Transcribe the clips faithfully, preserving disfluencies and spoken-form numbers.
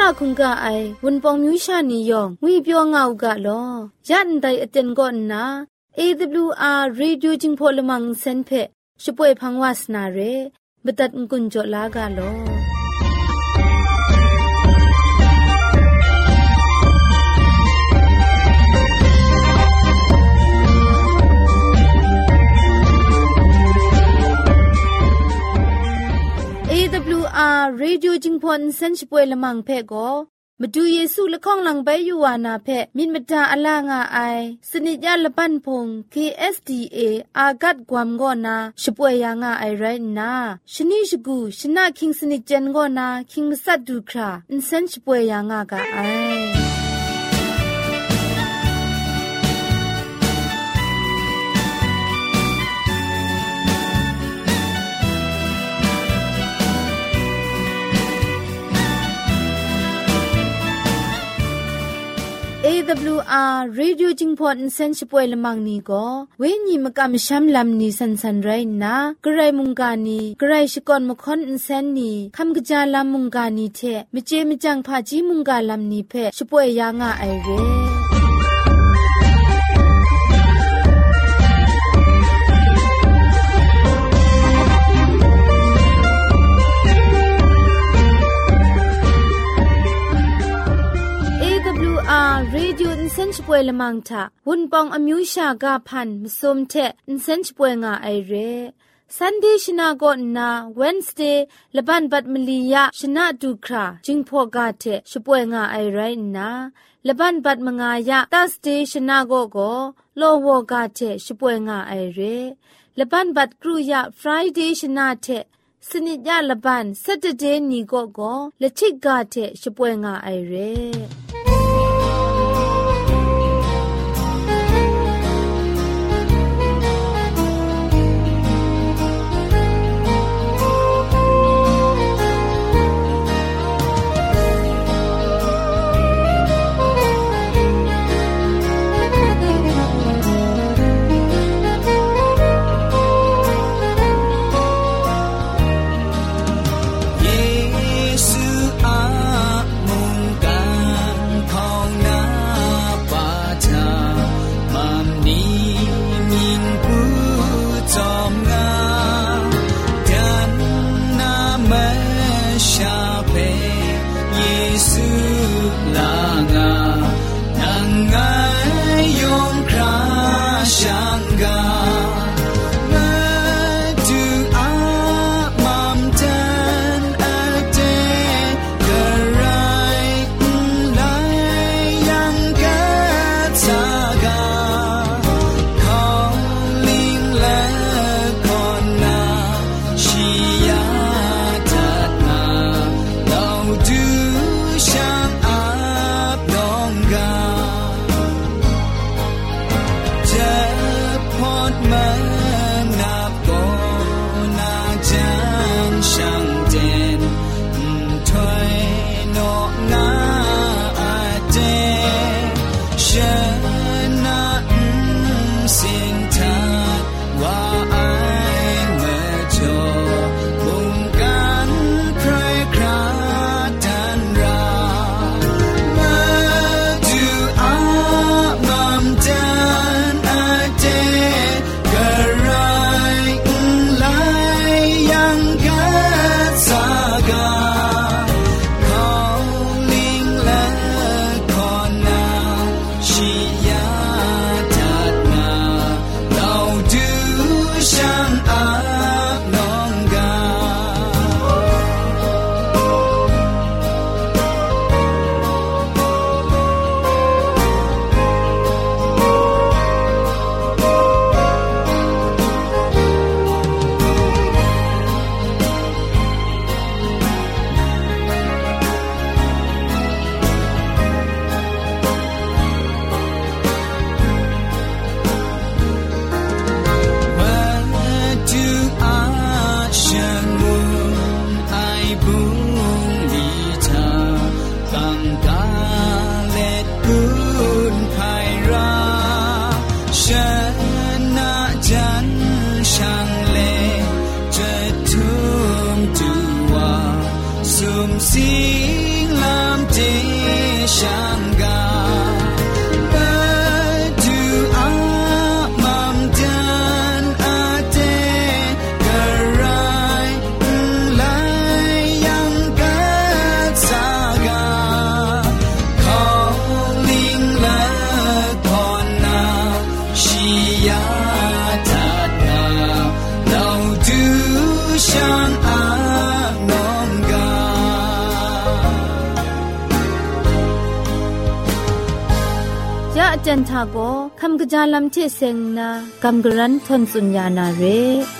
คุงกะไอวุนปองมิวชานียองงุยเปียวงาวกะลอยันไดอเต็นก่อนนะ เอ ดับเบิลยู อาร์ Radio จิงพอลมังเซนเพช่วยพังวาสนาเรบตัดกุญจลากาลอเอ ดับเบิลยู อาร์ Radio จิงพอนเซนช่วยละมังเพก็มาดูเยซูละข้องหลังใบยูวานาเพมินมดาอลางาไอสนิจยาละปันพง เค เอส ดี เอ อากัดกวามกอนาช่วยยางาไอไรนาชนิชกูชนะคิงสนิจเจนกอนาคิงมัสัดดูคราอินเซนช่วยยางากาไอเอ ดับเบิลยู อาร์ Radio จิงพอดเซนช่วยละมังนี้ก็เวญีมกะมะชัมลำนี้สันสันไรนะกระไรมุงกานีกระไรชกอนมะคอนอินเซนนี้คำกะจาลำมุงกานีเทมะเจมะจังพาจีมุงกาลำนี้เพช่วยยางาไอเรRadio อินเซนช่วยละมังทะวุนปองอมิวชากาพันมสมเทอินเซนช่วยงาไอเร Sunday ชนะก่อนนา Wednesday ละบันบัดมลียะชนะดูคราจิงพอกาเทช่วยงาไอไรนะละบันบัดมงายะ Thursday ชนะก็ก็โลวอกาเทช่วยงาไอเรละบันบัดกรุยะ Friday ชนะเทสนิจยาละบัน Saturday นี้ก็ก็ละชิกกาเทช่วยงาไอเรจันทาโกคำกะจาลัมเทเซงนากัมกรันทนสุญญานาเร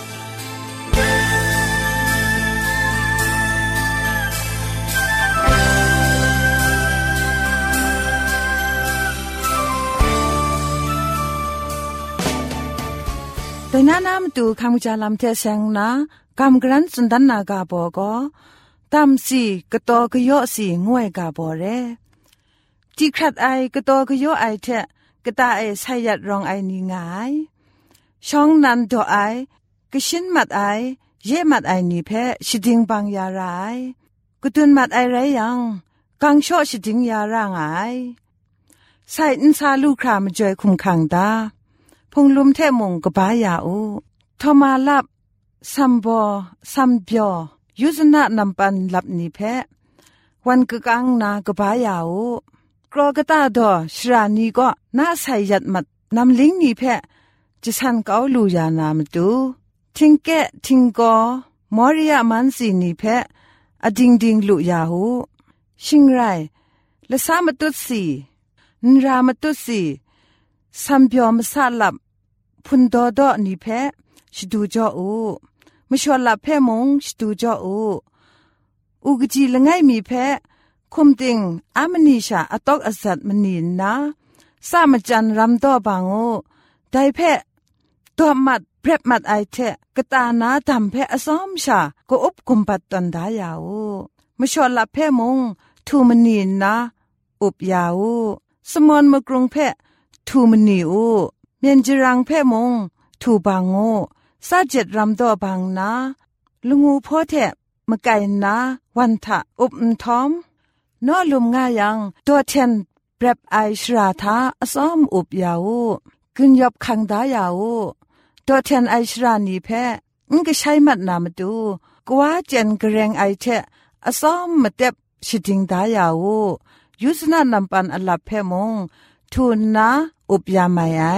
แต่น้านามตูคำกะจาลัมเทเซงนากัมกรันสุนดันนากาโบโกตามสีกะโตกะโยสีงวยกาโบเรจีครัดไอกะโตกะโยไอเทกะตาไอไซยัดรองไอนี่งายช่องนันโดไอกะชินมัดไอเย่มัดไอนี่เพชิดิงบังยารายกะตุนมัดไอไรยังกังโชชิดิงยารางไอไซอินซาลูครามจอยคุมขังตาพงลุมเทมงกะบายาอูทอมาลับซัมบอซัมเบียวยุสนะนำปันลับนี่เพวันกะกังนากะบายาอูกรอกะตาดอชรานีก็น่าใส่ยัดมัดนำลิงนี่เพจะสันเกาลูยานามตูทิงแกะทิงกอมอริยามันสีนี่เพอดิงดิงลุยาหูชิงไรละสามตุสีนรามตุสีสัมเปียวมสาลับพุนดอดอนี่เพชดูจออูมชวลับเพมงชดูจออูอุกจีละไงมีเพคุมติงอามนีชาอตอกอสัตมนีนะสามจันรำต่อบางโอไดเพตัวมัดเพรบมัดไอเทกตานาทำเพอซ้อมชาก็อุบกุมปัดตันดายาวมชอลับเพมงทูมนีนะอุบยาวสมอนมกรุงเพทูมนีอูเมียนจรังเพมงทูบางโอซาเจ็ดรำต่อบางนะลุงูพ่อเทมไกนะวันทะอุบทอมนอลุมง่ายังตัวเทนเปรบไอชราทาอซ้อมอุบยาวกึนยบคังดายาวตัวเทนไอชรานีเพงก็ใช้มัดนามดูกว่าเจนกระเรงไอเทอซ้อมมาเต็บชิดิงดายาวยุสนานำปันอลับเพมงทูนนะอุบยาไม่ไอ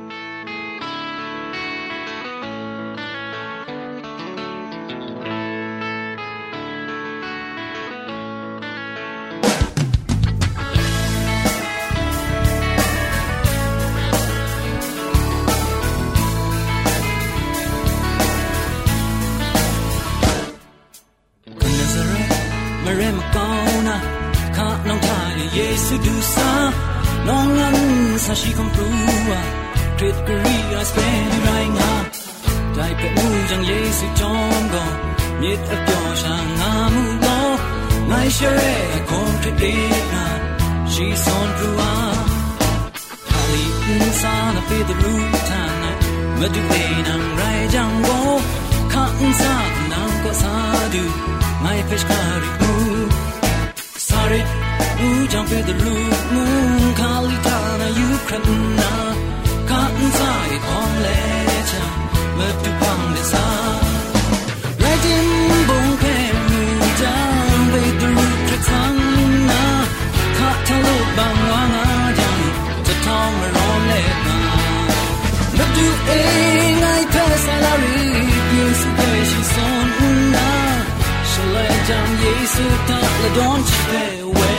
Yesu du sa nongan sa shi kom prua trit kri a spend right now dai pe mu jang Yesu chong go mit a pyo sha nga mu go nai share kon trit de na she son prua hali insa na pe the root tan ma du pe nang rai jang go kha insa nang ko sa du mai fish kari mu sorry Ooh, jump in the room, moon, Kalitana, you cranna, cotton side on ledger, but to pound this out. Right in bone can you down with the root tricksana, Katalo Bangwana, the tongue around ledger. But do a I pass salary, yes, where she's on now. Shall I jump, yes, don't you?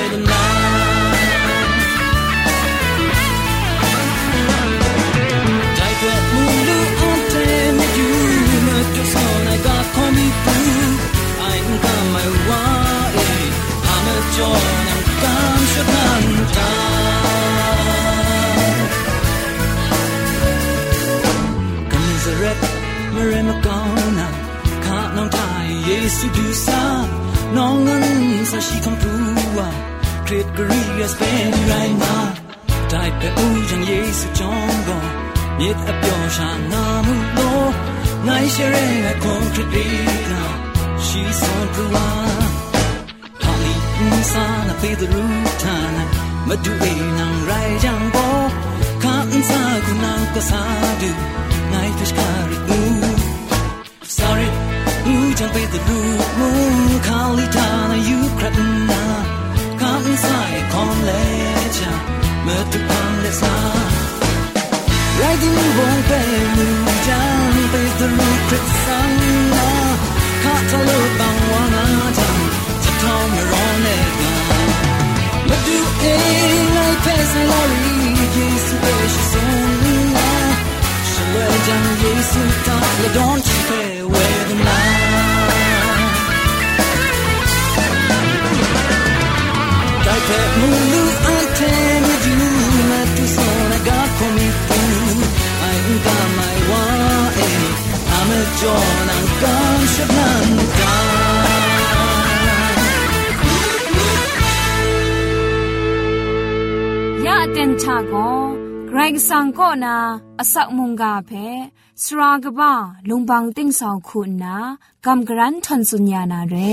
Yesu du sa nongan sa shi kom prua trit kri spend right now dai pe u jang Yesu chong go mit a pyo sha na mu lo nai share a kon trit de na shi son prua hali sa na pe the root tan ma du e nang rai jang bo ka sa ku nang ka sa du nai fish kari u sorry You jump with the blue moon, Kalitana, you cratna. Come inside, come let ya, but to come let's not. Riding won't pay you, jump with the blue cratna. Katalo bangwana jam, to come your own leg. But do a like pass a lorry, 耶稣的是送啊，是为将耶稣他了东去飞为的那。在这目路安天的主，那主所那个空命主，爱应该买哇哎，阿们就能感受难干。 ยะเต็มชาโกไกรกสังก็นาอสักมุงกาเพสรากบ้าลุงบังติ้งสองคุณนากำกรันทนสุญญานาเร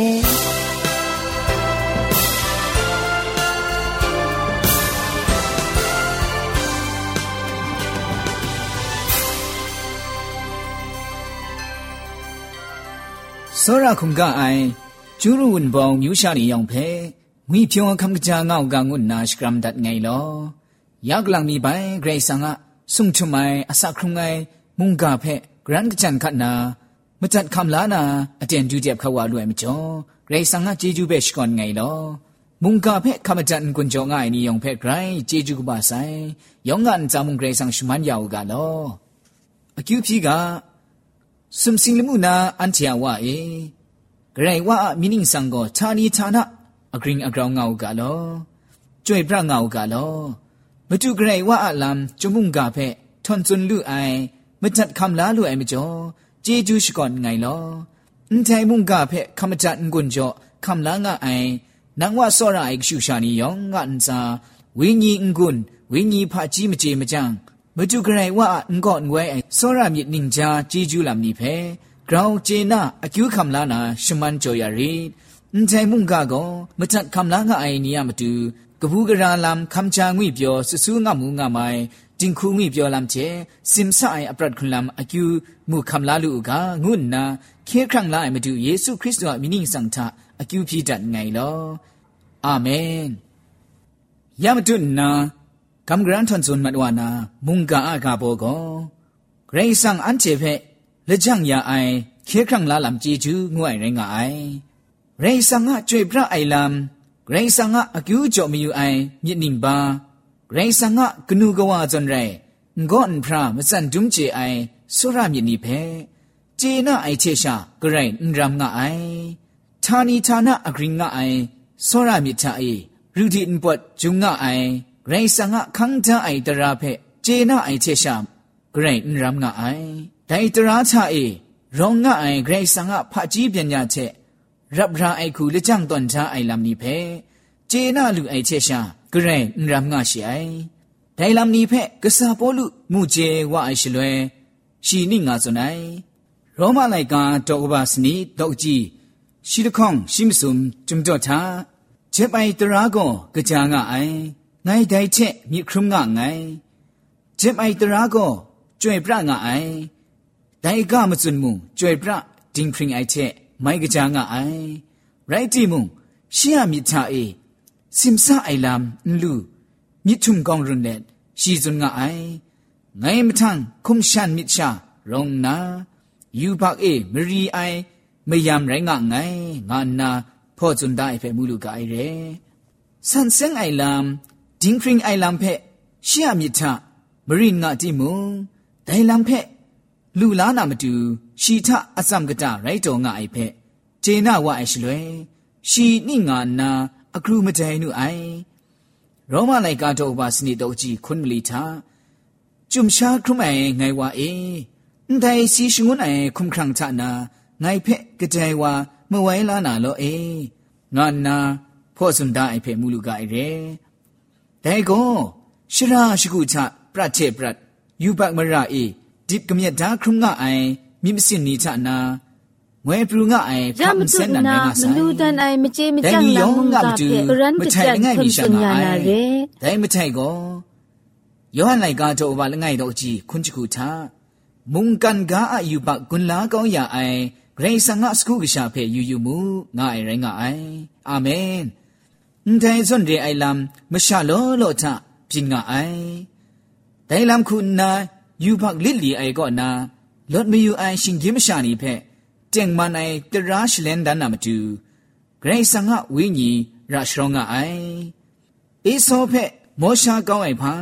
စောရခုံကအိုင်ကျူးရုံဘောင်မြူရှာနေရောင်ဖဲငွေဖြောခမ်ကကြာငောက်ကငုနာစကရမ်ဒတ်ငိုင်လောယက်လန်မီပိုင်ဂရိတ်ဆန်ကဆုံချုံမိုင်အစခရုံငိုင်မုန်ကဖဲဂရန်ကချန်ခတ်နာမတတ်ခမ်လာနာအတန်ဒူတဲ့ခဝါလွယ်မကျော်ဂရိတ်ဆန်ကဂျေဂျူပဲရှကွန်ငိုင်လောမုန်ကဖဲခမတန်ကွန်ကျော်ငိုင်နီယောင်ဖဲဂရိုင်းဂျေဂျူကပါဆိုင်ယောင်ငန်ဇာမုန်ဂရိတ်ဆန်ရှမန်ယောကလောအကျူဖြီကสุมสิงลมุนาอันเทียวว่าเอกระไรว่ามินิงสังก็ชานีชานะอกริงอกราวเงากะลอจ่วยพระเงากะลอมตุกระไรว่าอลำจมุงกาเพทอนจุนลุไอมจัดคำลาลุไอมจ่อเจจูชก่อนไงลออินไทมุงกาเพคำจัดงุนจ่อคำลางะไอนังว่าสอระไอชูชานียองงะอันซาวิญีงุนวิญีพะจีมเจมจังมตุกระไรว่าอันก่อนไว้ไอสอระมิดนิงจาเจจูลำนี้เพกราวเจน่าอคิวคำลานาชมันจอยารีอินไทมุงกาโกมจัดคำลางะไอนี้มาดูกบูกราลำคำจางวิบยอสุสุงะมูงะไมจิงคูวิบยอลำเจซิมซาไออัปรัดคุณลำอคิวมูคำลาลูกางุนนาเคครั้งลาไอมาดูเยซูคริสต์ว่ามินิงสังทะอคิวพีดัดไงลออาเมนยามตุนนากำกรันทนซุนมัดวานามุงกาอากาโบโกเกรซังอันเจเพละจังยาไอเคครั้งลาลำจีจูงวยไรงะไอเรซังอะจวยพระไอลำเกรซังอะอคิวจอมีอยู่ไอมิดนิงบาเกรซังอะกนูกวาจนไรงอนพระมสันดุมเจไอสุรามิดนีเพเจน่าไอเชชากระไรนรำงะไอทานีทานะอกริงงะไอสุรามิดทาไอรูดีนปวดจุงงะไอเรซังอะคังทาไอตราเพเจน่าไอเชชากระไรนรำงะไอไดตราชาเอรองงะไอเกรซังอะพะจีปัญญาเชรับราไอคูละจังตอนชาไอลำนี้เพเจน่าลูไอเชชากระไรนรำงะชีไอไดลำนี้เพกษาปอลุมูเจว่าไอชลวยชีนิงาสนไอโรมาไลกาตอกบาสนีตอกจีชีตะข้องชิมสุมจุมจอทาเจ็บไอตราโกกะจางะไอไงไดเชมีครุมงะไงเจ็บไอตราโกจ่วยพระงะไอไดกะมะจุนมุจ่วยพระดิงพริงไอเชไมกะจางะไอไรติมุชียมิทาเอซิมซาไอลำนลูมิทุมกองรุนเลชีจุนงะไอไงมะทังคุมชันมิชารองนายูบักเอมรีไอมยามไรงะไงงานนาพ่อจุนได้เพมูลูกไอเรสันเซงไอลำดิงพริงไอลำเพชียมิทามรีงะติมุไดลำเพลูลานามาดูชีทะอซัมกะตะไรโตงะไอเพเจน่าว่าไอชลวยชีนิงานาอกรูมะใจนุไอโรมาไลกาโตบาสนิโตจีคุณมลีทาจุมชาครุมไอไงว่าเอไดซีชงุนไอคุมครังทะนาไงเพกะใจว่าเมื่อไว้ลานาโลเองานนาพ่อสุนดาไอเพมูลูกาไอเรแต่ก็ชราชกุทะประเทปรัดยูบักมราเอดิบกะเมียดาครุมงะไอมิมสินนีทะนาเมื่อปรุงะไอพับเส้นนั้นไม่น่าใส่แต่ยองงะมาดูไม่ใช่ง่ายมีช่างไอแต่ไม่ใช่ก็ย้อนไลกาโตว่าละไงดอกจีคุณจิกุทามุงกันกาอายุบักกุนลาก้องยาไอเกรซังะสกุกชาเพยูยูมูงะไอไรงะไออาเมนแต่ส่วนเรไอลำมชาโลโลทะพิงะไอแต่ลำคุณนายูบักลิลลีไอก็นาลดมีอยู่ไอชิงยิมชานีเพเจงมันไอตราชเลนดันนามาดูเกรซังะวิญีราชรองะไอเอโซเพโมชาก้องไอพัง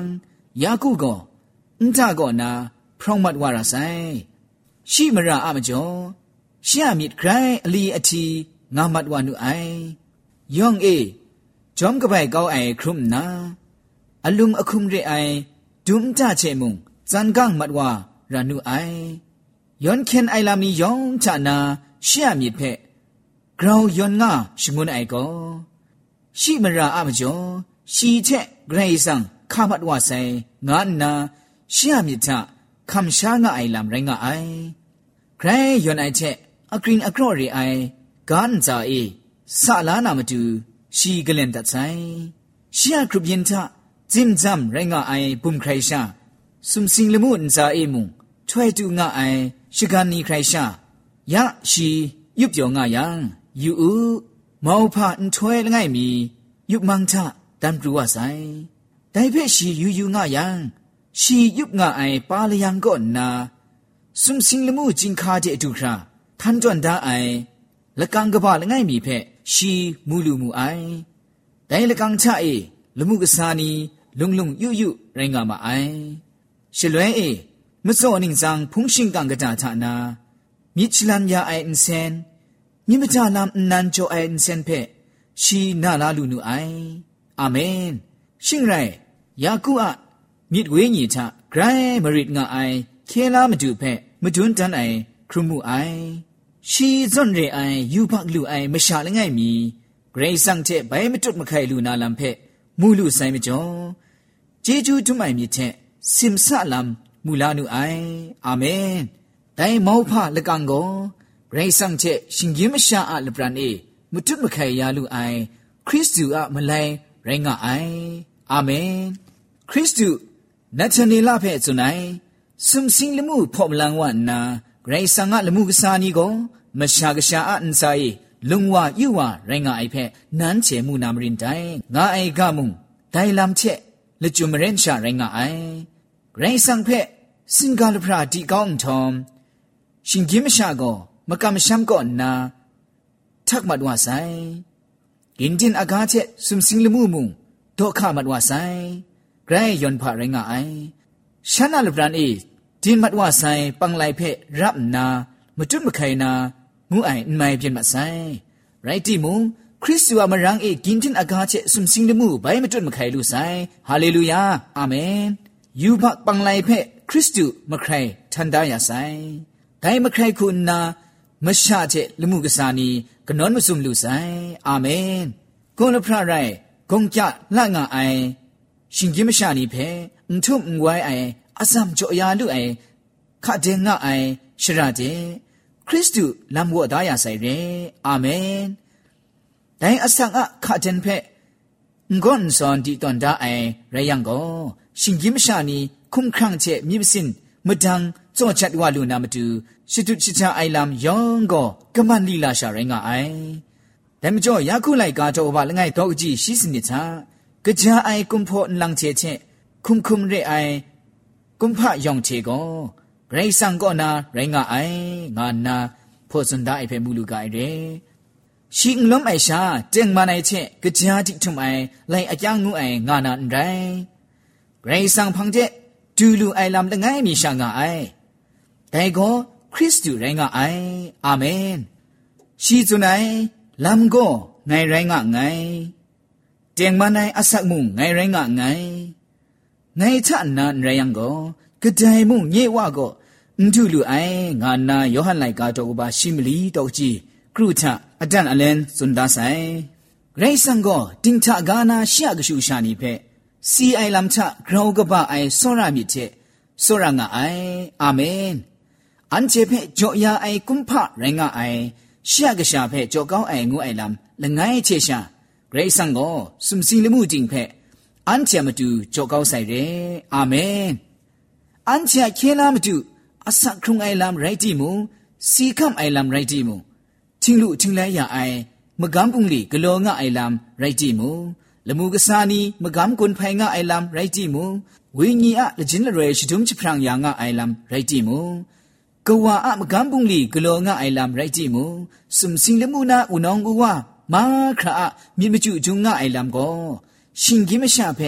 ยากูก็อุนทาก็นาพรองมัดวาราไซชิมราอะมจ่อชิอามิดไกรอลีอทีงามัดวานุไอยองเอจอมกะไบเกาไอครุมนาอลุมอคุมเรไอดุมจ้าเชมุงจันกังมัดวารานุไอยอนเคนไอลามียองจานาชิอามิดเพกราวยอนงาชงุนไอโกชิมราอะมจ่อชีเชไกรซังข้ามัดวาไซงานนาชิอามิดทะคำช้างาไอลำไรงาไอใครยอนไอเชอกรีนอกรอรีไอกันจาเอสาลานามาดูชีกเลนตัดไซชียครุบยินทะจิมจำไรงาไอบุมใครชาสุมสิงละมุนจาเอมุงช่วยดูงาไอชิกานีใครชายะชียุบยองายังยูอูมาวพาอันช่วยละไงมียุบมังทะตามรู้ว่าไซได้เพ่ชียูยูงายังชียุบงาไอปาลยังก่อนนาสุมสิงละมูจิงคาเจดูคราท่านจวนดาไอละกังกะบะละไงมีเพ่ชีมูลูมูไอได้ละกังชะเอละมูกษานีลุงลุงยุยุไรงามาไอฉลวยเอมะโซนิงซังพุงชิงกังกะตาทานามิชลันยาไออินเซนมิมะจาลามนันโจไออินเซนเพ่ชีนาลาลูนูไออาเมนชิงไรยากูอะมิดเวญีทะไกรมริดงาไอเคลามาดูเพ่มาดุนตันไอครุมูไอชีซอนเรไอยูพักลูไอมะชาละไงมีเกรซังเทไปมะจุดมะไคลูนาลัมเพ่มูลูไซมจ่อเจจูทุไมมีเทซิมซะลัมมูลานูไออาเมนไดมาวพะละกังโกเกรซังเทชิงยิมะชาอะละปรานเอมะจุดมะไคยาลูไอคริสตูอะมะไลไรงาไออาเมนคริสตูนัทเนลาเพ่จุไนสุมสิงละมูพอมลังวันนาไกรสังอะละมูกษานีโกมะชากะชาอะอันไซลุงวายุวาไรงาไอเพ่นันเจมูนามรินไดงาไอกะมุงไดลัมเชละจุมเรนชาไรงาไอไกรสังเพ่สิงกาลพราดีกองทอมชิงกิมชาโกมะกะมะชัมโกนาทักมัดวาไซกินจินอากาเชสุมสิงละมูมุงโตคะมัดวาไซไกรยอนพะไรงาไอฉันน่ะละปรานเอจินมัดว่าไซปังไลเพ่รับนามจุดมะไคนางูไออินไม่เปลี่ยนมาไซไรติมุงคริสต์ว่ามารังเอกินจินอากาเชสุมสิงดมูใบมจุดมะไคลูไซฮาเลลูยาอาเมนยูบักปังไลเพ่คริสต์มะไคทันดายาไซไดมะไคคุณนามะชาเจละมูกษานีกะนอนมะซุมลูไซอาเมนกุลพระไรกงจะละงาไอชิงกิมะชานีเพ่อุทุมงวยไออาซัมโจยาลุไอขะเดงะไอชราเจคริสตุลัมวะดายาไซเรอาเมนไดอาซังอะขะเดนเพ่งอนซอนดีตอนดาไอไรยังโกชิงกิมชานีคุมครังเจมีบสินมะดังจ่อจัดวาลูนามาดูชิตุชิจาไอลัมยองโกกะมันลีลาชาไรงะไอแต่มจ่อยาคุไลกาโตบะละไงดอกจีชิสนิทากะจาไอกุมโพนลังเจเจคุมคุมเรไอกุมพะยองเชโกไรสังก็นาไรงาไองานาพอสันดาไอเพ่มูลูกาไอเรชิงล้มไอชาเจงมาไอเชกะจาติทุมไอไลอะยังงูไองานาอันไรไรสังพังเจดูลูไอลำละไงมีชางาไอแต่ก็คริสต์ไรงาไออาเมนชีจุไนลำก็ไงไรงาไงเจงมาไออสักมุงไงไรงาไงไงท่านนั้นไรยังก็กระจายมุ่งเยวะก็ดูลูไองานนายอหันไลกาโตบาชิมลีตอกจีครูทะอดันอเลนสุนดาไซไรสังก็ติงทะกานาเชียกชูชานีเพซีไอลัมทะกราวกบะไอโซรามิเทโซรางะไออาเมนอันเจเพจ่อยาไอกุมพะไรงะไอเชียกชาเพจ่อก้าวไองูไอลัมละไงเชชาไรสังก็สุมสิงละมูจิงเพอันเจมาดูโจก้าวใส่เรอาเมนอันเจเคลามาดูอาศักครุงไอลำไรดีมูสีคำไอลำไรดีมูทิ้งลุทิ้งไลยาไอมะกำปุงลีกะโลงะไอลำไรดีมูละมูกษานีมะกำกุนไพงะไอลำไรดีมูวิญญาละจินละเรชิดุมจิพรังยางะไอลำไรดีมูกะวาอะมะกำปุงลีกะโลงะไอลำไรดีมูสุมสิงละมูนาอุนองกูวามาคราอะมีมะจุจุงะไอลำก็ชิงกิมะชะเพ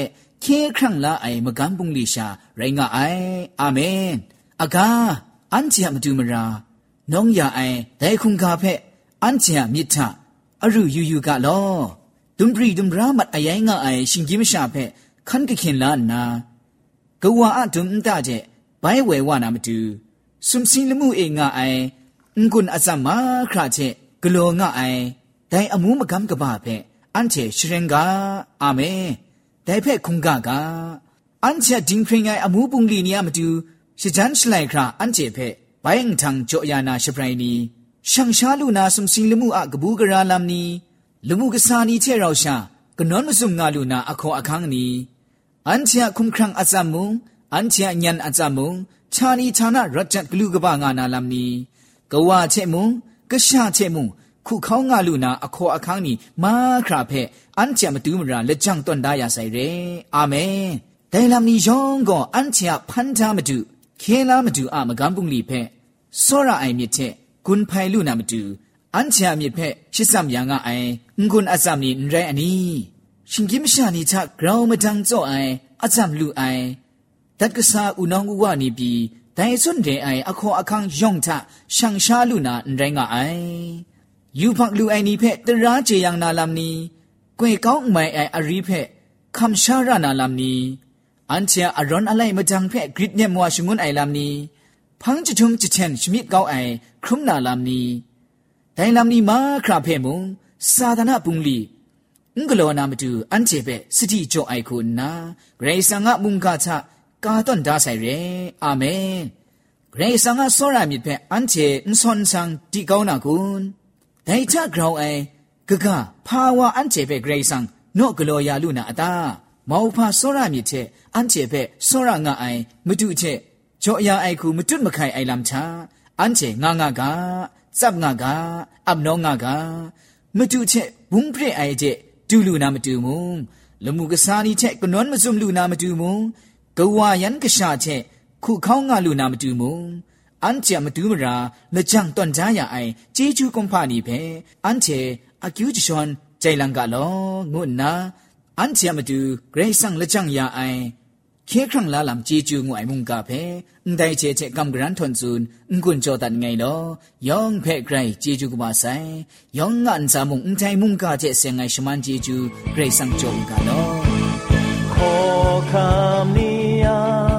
เคครั้งละไอมะกัมปุงลิชาไรงะไออาเมนอากาอันเจียมดูมราน้องยาไอได้คุงกาเพอันเจียมิทะอรุยูยูกะลอดุมปรีดุมรามัดอายงะไอชิงกิมชาเพคันกะขินลานากะวาอะดุมตะเจไบเววานามาดูสุมสิงละมูเองะไองุนอะซัมมาคราเจกะโลงะไอได้อมูมะกัมกะบะเพอันเจชเรงกาอาเมได้เพคุงกะกาอันเจดิงพริงไออมูปุงลีเนียมาดูชิจันชไลคราอันเจเพไปงทังโจยานาชไพรนีช่างชาลูนาสมสิงลมูอะกบูกราลามนีลมูกษานีเทเราชากนอนมซุงงาลูนาอะขออะคังนีอันเจคุมครังอะซัมมุงอันเจญันอะซัมมุงชานีชานะรัจัดกลูกบางานาลามนีกวาเชมุงกะชาเชมุงခုခေါငါလူနာအခေါ်အခန်းနီမာခရာဖဲအန်ချမတူးမရာလက်ကြံတွန်ဒါရဆိုင်ရဲအာမင်ဒိုင်လမ်နီယောင်ကောအန်ချဖန်သားမတူခဲလာမတူအမကံပုန်လီဖဲစောရအိုင်မြစ်တဲ့ကွန်ဖိုင်လူနာမတူအန်ချမြစ်ဖဲရှစ်စမ်ယံကအိုင်ငွန်းအစမ်နီရဲအနီရှင်ကိမရှာနီချဂရောင်းမတန်းစောအိုင်အစမ်လူအိုင်တက်ကဆာဦးနောင်ဦးဝနီပြီဒိုင်စွန်တဲ့အိုင်အခေါ်အခန်းယောင်ထရှန်ရှာလူနာရဲငါအိုင်ยูพักลูไอนีเพตราเจยังนาลามนีกวยก้าวไม่ไออารีเพคำชารานาลามนีอันเชียอรอนอะไรมาจังเพกริดเนมัวชงุนไอลามนีพังจะชงจะเชนชมิดก้าวไอครุมนาลามนีแต่ลามนีมาคราเพมุงซาดานาปุงลีอุงกโลนามาดูอันเจเปสติโจไอคุณนาเกรซังะมุงกาชะกาต้นดาไซเรอาเมนเกรซังะโซรามิเพอันเจนซอนซังติก้าวนาคุณแต่ถ้ากเราไอกะกะภาวะอันเจเปเกรซังโนกโลยาลูนาอตามาวพาโซรามิเทอันเจเปโซรางะไอมะดุเทจ่อยาไอคูมะตุดมะไข่ไอลัมชาอันเจงางากาซับงากาอับนองงากามะดุเทบุงเพรไอเจดูลูนามะดูมุงละมุกะสานีเทกนอนมะซุมลูนามะดูมุงกะวายันกะชาเทခုခေါငါလူနာမတူမုံအန်ချမတူမရာလကြံတွန်ကြရအိုင်ဂျေဂျူကွန်ဖာနီဖဲအန်ချေအကျူးချွန်ဂျိုင်လန်ကလောငုနာအန်ချမတူဂရိတ်ဆန်လကြံရအိုင်ခေခန့်လာလမ်ဂျေဂျူငွိုင်မုန်ကဖဲအန်တိုင်ချေချေကမ်ဂရန်ထွန်ဇွန်အန်ကွန်ဂျောတန်ငိုင်လောယောင်ဖဲဂရိတ်ဂျေဂျူကပါဆိုင်ယောင်ငန်စာမုန်အန်တိုင်မုန်ကချေဆေငိုင်ရှမန်ဂျေဂျူဂရိတ်ဆန်ဂျောကလောခေါ်ခမ်နီယာ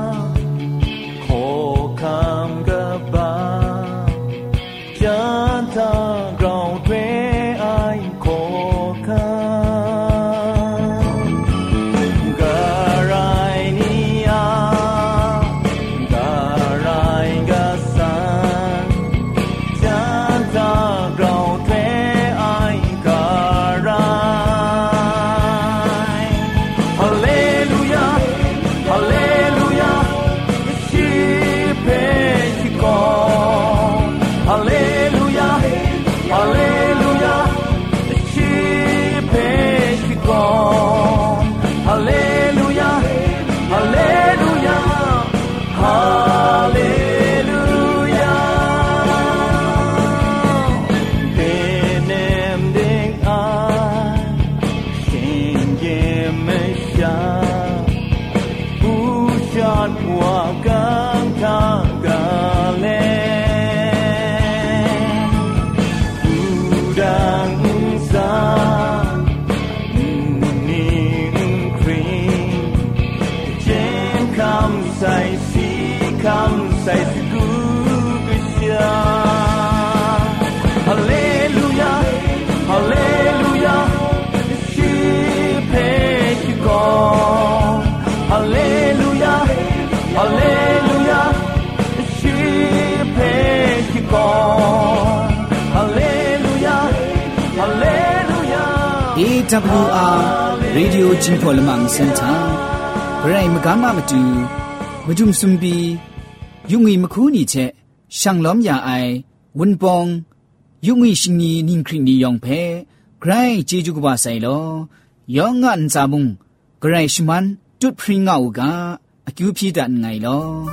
Come goodbye, Janta ground where I call come. Garainia, Garaigasan, Janta ground where I garai. Hallelujah, Hallelujah. Hallelujah, Hallelujah, the sheep is gone. Hallelujah, Hallelujah, Hallelujah. Benem ding I, singing Mesha, Ushan wakang tagale. Come say to Krishna Hallelujah Hallelujah she pays you gone Hallelujah Hallelujah she pays you gone Hallelujah Hallelujah A W R Radio Jingpolamang Center Pray Magama Matu Majum Sumbi Yungi Makuni che Shang Lom Ya Ai Wun Pong Yungi Shingi Ninkri Ni Yong Pe Grai Jeju Gwa Sai Lo Yong An Zabung Grai Shman Tut Pringa Uga Akyu Pi Dan Ngai Lo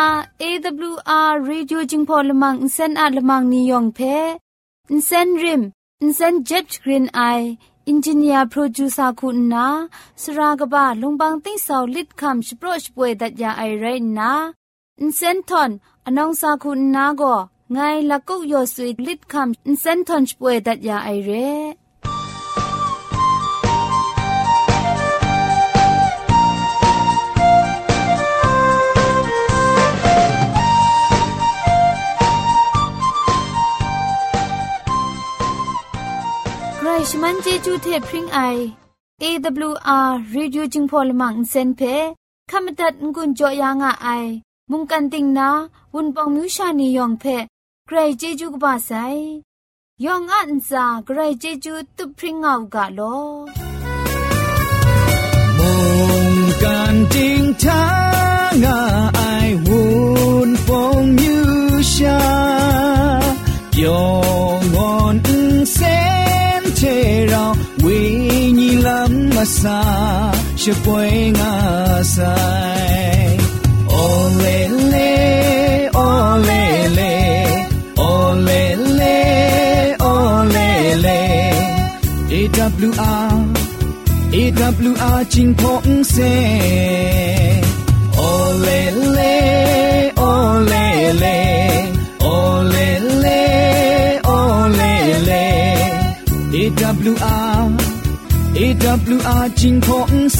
เอ ดับเบิลยู อาร์ Radio จิงพอลมังอินเซนอาลมังนิยองเพอินเซนริมอินเซนเจ็ตกรีนไออินจิเนียร์โปรดิวเซอร์คุณนาสรากบะลงบางติ้งสาวลิดคำสโปรชป่วยดัดยาไอเรนนาอินเซนทอนอนองซาคุณนาโกไงลักกุยอสุยลิดคำอินเซนทอนป่วยดัดยาไอเรใครชมันเจจูเทพริงไอ เอ ดับเบิลยู อาร์ Radio จิงพอลมังเซนเพขมตัดงุนจอยางอไอมุงกันติงนาวุนปองมิวชานียองเพใครเจจูกบาไซยองอันซาใครเจจูตุพริงเอากาโลมุงกันติงทางไอวุนปองมิวชายองอนเซเทราวิญิลัมมาซาช่วยงาไซโอเลเลโอเลเลโอเลเลโอเลเล เอ ดับเบิลยู อาร์ เอ ดับเบิลยู อาร์ จิงพงเซโอเลเลโอเลเลโอเลเลโอเลเลเอ ดับเบิลยู อาร์ เอ ดับเบิลยู อาร์ จิงพงเซ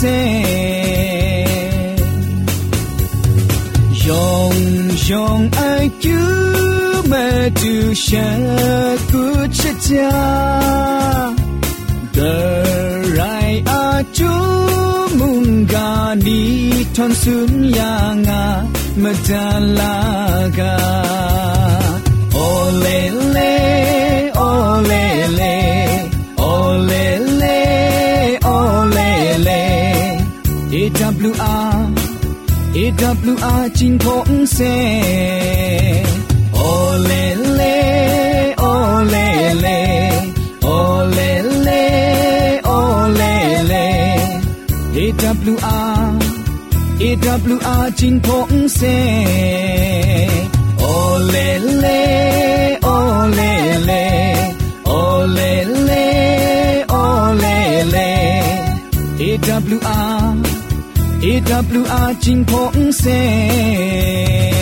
ยองยองไอคิวเมื่อดูฉันกูจะจาเดรายอาจูมุงกานีทอนสุนยางาเมื่อดาลากาโอเลเลโอเลเลโอเลเลโอเลเล เอ ดับเบิลยู อาร์ เอ ดับเบิลยู อาร์ จิงพงเซโอเลเลโอเลเลโอเลเลโอเลเล เอ ดับเบิลยู อาร์ เอ ดับเบิลยู อาร์ จิงพงเซโอเลเลโอเลเลโอเลเลโอเลเล เอ ดับเบิลยู อาร์ เอ ดับเบิลยู อาร์ จิงพงเซ